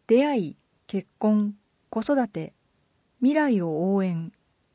出会い、結婚、子育て、未来を応援。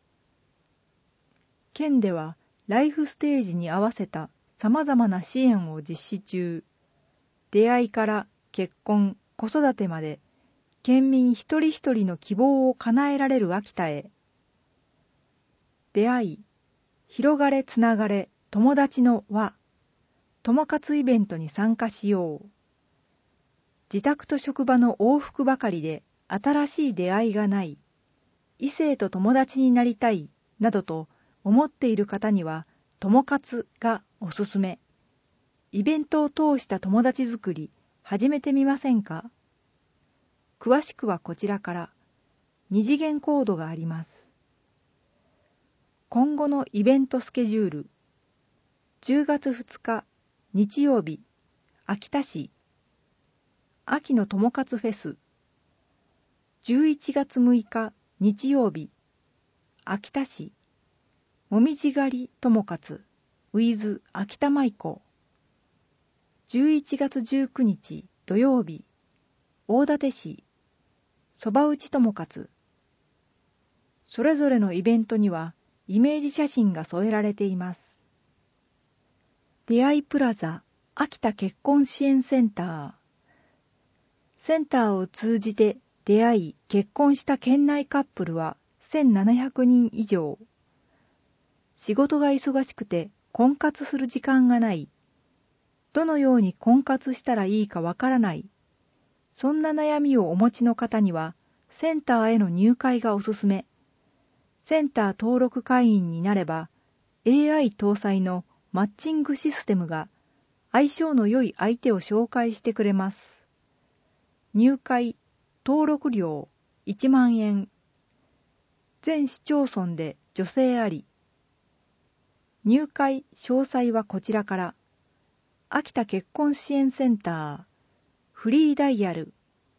県ではライフステージに合わせたさまざまな支援を実施中。出会いから結婚、子育てまで、県民一人一人の希望を叶えられる秋田へ。出会い、広がれつながれ、友達の輪。友活イベントに参加しよう。自宅と職場の往復ばかりで新しい出会いがない。異性と友達になりたい、などと思っている方には、友活がおすすめ。イベントを通した友達作り、始めてみませんか？詳しくはこちらから。二次元コードがあります。今後のイベントスケジュール。10月2日、日曜日、秋田市。秋の友活フェス。11月6日、日曜日、秋田市。もみじ狩り友活 with 秋田舞子。11月19日土曜日、大館市。そば打ち友活。それぞれのイベントにはイメージ写真が添えられています。出会いプラザ秋田結婚支援センター。センターを通じて出会い結婚した県内カップルは1700人以上。仕事が忙しくて婚活する時間がない。どのように婚活したらいいかわからない。そんな悩みをお持ちの方には、センターへの入会がおすすめ。センター登録会員になれば、AI 搭載のマッチングシステムが相性の良い相手を紹介してくれます。入会、登録料1万円。全市町村で助成あり。入会詳細はこちらから。秋田結婚支援センターフリーダイヤル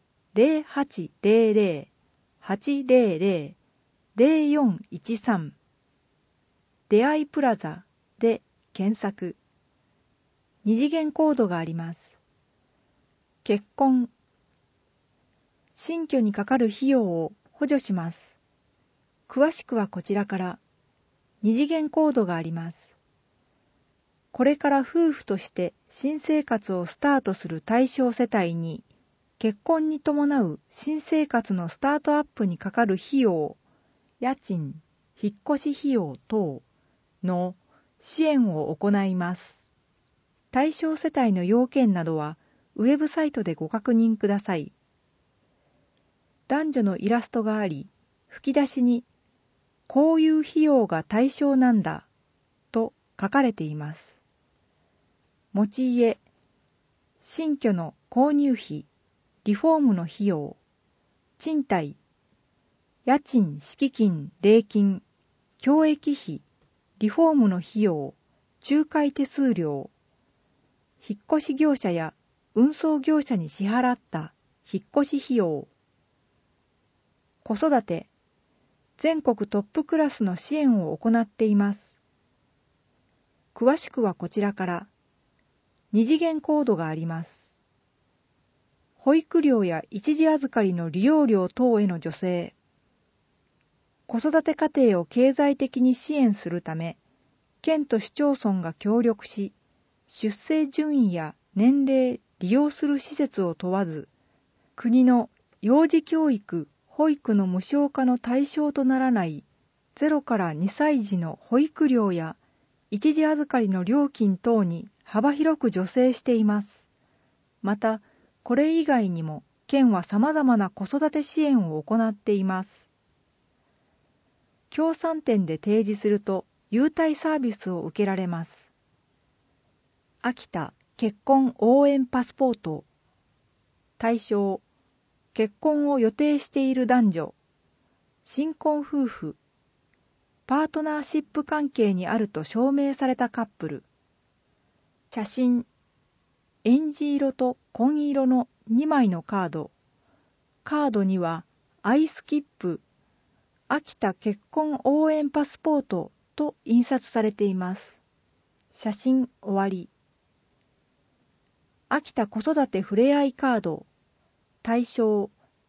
0800-800-0413 出会いプラザで検索。二次元コードがあります。結婚、新居にかかる費用を補助します。詳しくはこちらから。二次元コードがあります。これから夫婦として新生活をスタートする対象世帯に、結婚に伴う新生活のスタートアップにかかる費用、家賃、引っ越し費用等の支援を行います。対象世帯の要件などはウェブサイトでご確認ください。男女のイラストがあり、吹き出しにこういう費用が対象なんだと書かれています。持ち家、新居の購入費、リフォームの費用、賃貸、家賃、敷金、礼金、教育費、リフォームの費用、仲介手数料、引っ越し業者や運送業者に支払った引っ越し費用、子育て、全国トップクラスの支援を行っています。詳しくはこちらから。二次元コードがあります。保育料や一時預かりの利用料等への助成。子育て家庭を経済的に支援するため、県と市町村が協力し、出生順位や年齢、利用する施設を問わず、国の幼児教育、保育の無償化の対象とならない0から2歳児の保育料や一時預かりの料金等に幅広く助成しています。また、これ以外にも県は様々な子育て支援を行っています。協賛店で提示すると優待サービスを受けられます。秋田結婚応援パスポート。対象、結婚を予定している男女、新婚夫婦、パートナーシップ関係にあると証明されたカップル。写真、えんじ色と紺色の2枚のカード。カードにはアイスキップ、秋田結婚応援パスポートと印刷されています。写真終わり。秋田子育てふれあいカード。対象、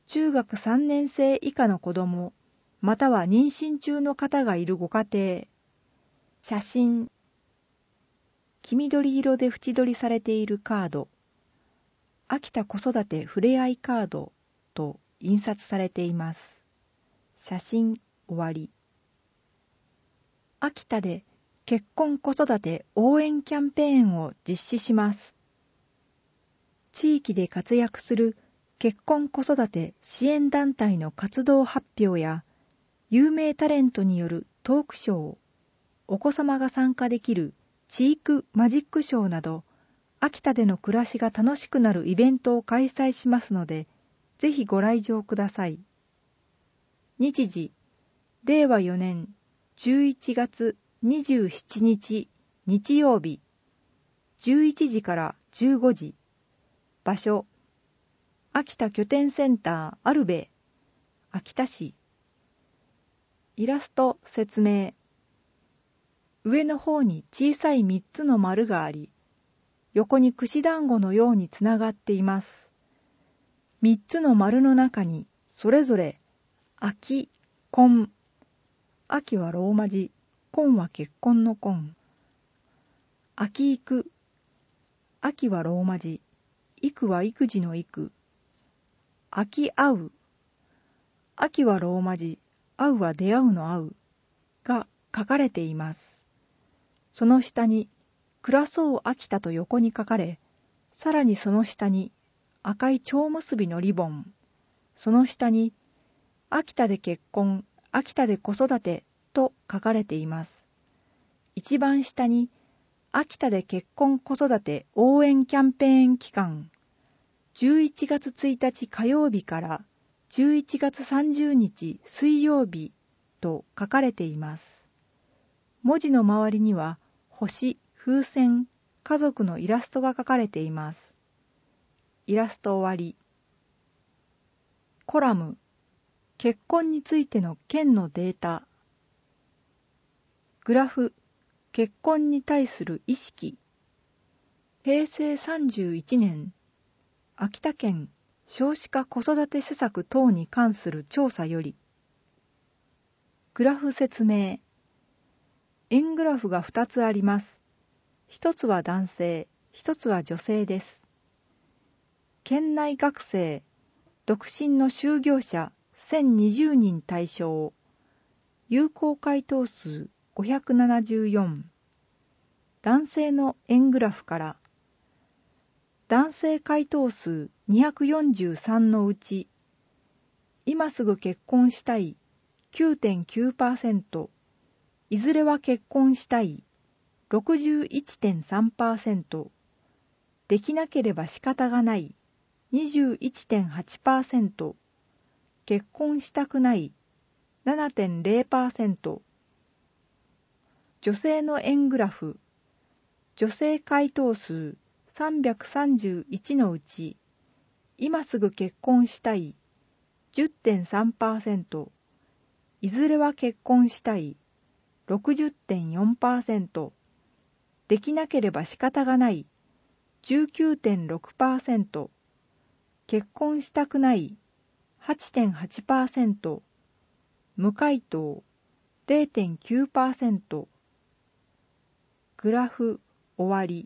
中学3年生以下の子供、または妊娠中の方がいるご家庭。写真。黄緑色で縁取りされているカード。秋田子育てふれあいカードと印刷されています。写真終わり。秋田で結婚子育て応援キャンペーンを実施します。地域で活躍する結婚子育て支援団体の活動発表や有名タレントによるトークショー、お子様が参加できるチークマジックショーなど、秋田での暮らしが楽しくなるイベントを開催しますので、ぜひご来場ください。日時、令和4年11月27日日曜日、11時から15時。場所、秋田拠点センターアルベ、秋田市。イラスト説明。上の方に小さい3つの丸があり、横に串団子のようにつながっています。3つの丸の中にそれぞれ秋、婚。秋はローマ字、婚は結婚の婚。秋育。秋はローマ字、育は育児の育。秋会う。秋はローマ字、会うは出会うの会うが書かれています。その下に暮らそう秋田と横に書かれ、さらにその下に赤い蝶結びのリボン、その下に秋田で結婚、秋田で子育てと書かれています。一番下に秋田で結婚子育て応援キャンペーン期間、11月1日火曜日から11月30日水曜日と書かれています。文字の周りには星、風船、家族のイラストが描かれています。イラスト終わり。コラム、結婚についての県のデータ。グラフ、結婚に対する意識。平成31年、秋田県少子化子育て施策等に関する調査より。グラフ説明。円グラフが2つあります。1つは男性、1つは女性です。県内学生、独身の就業者1020人対象。有効回答数574。男性の円グラフから、男性回答数243のうち、今すぐ結婚したい 9.9%、いずれは結婚したい 61.3%、できなければ仕方がない 21.8%、結婚したくない 7.0%、女性の円グラフ、女性回答数331のうち、今すぐ結婚したい 10.3%、いずれは結婚したい 60.4%、できなければ仕方がない 19.6%、結婚したくない 8.8%、無回答 0.9%。グラフ終わり。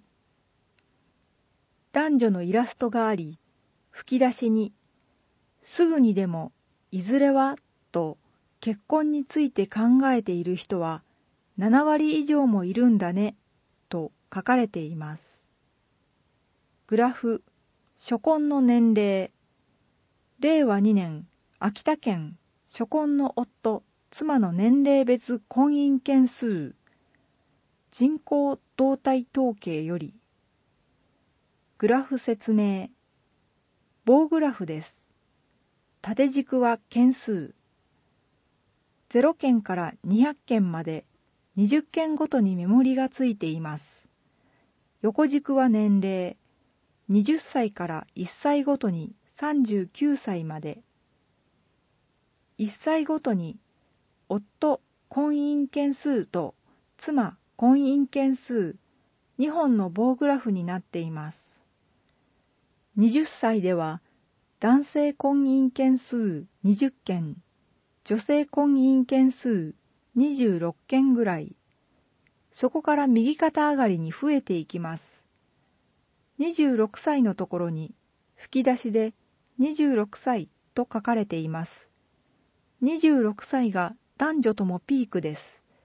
男女のイラストがあり、吹き出しに、すぐにでも、いずれは、と結婚について考えている人は7割以上もいるんだね、と書かれています。グラフ、初婚の年齢。令和2年、秋田県、初婚の夫、妻の年齢別婚姻件数。人口動態統計より。グラフ説明。棒グラフです。縦軸は件数。0件から200件まで20件ごとに目盛りがついています。横軸は年齢。20歳から1歳ごとに39歳まで。1歳ごとに夫婚姻件数と妻婚姻件数2本の棒グラフになっています。20歳では男性婚姻件数20件、女性婚姻件数26件ぐらい。そこから右肩上がりに増えていきます。26歳のところに吹き出しで26歳と書かれています。26歳が男女ともピークです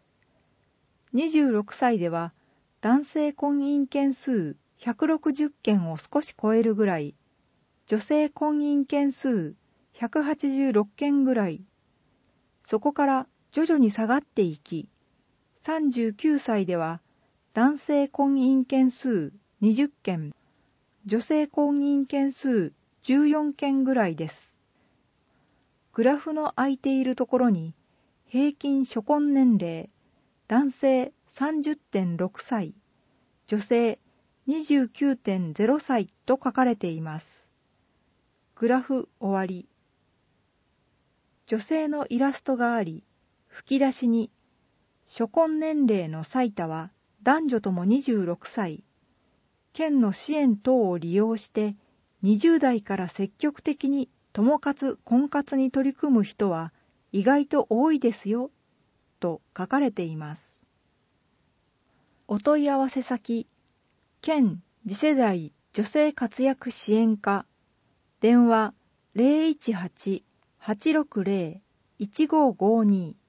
。26歳では男性婚姻件数160件を少し超えるぐらい、女性婚姻件数186件ぐらい、そこから徐々に下がっていき、39歳では男性婚姻件数20件、女性婚姻件数14件ぐらいです。グラフの空いているところに平均初婚年齢、男性 30.6 歳、女性 29.0 歳と書かれています。グラフ終わり。女性のイラストがあり、吹き出しに初婚年齢の最多は男女とも26歳、県の支援等を利用して20代から積極的に友活・婚活に取り組む人は意外と多いですよ、と書かれています。お問い合わせ先、県次世代女性活躍支援課、電話 018-860-1552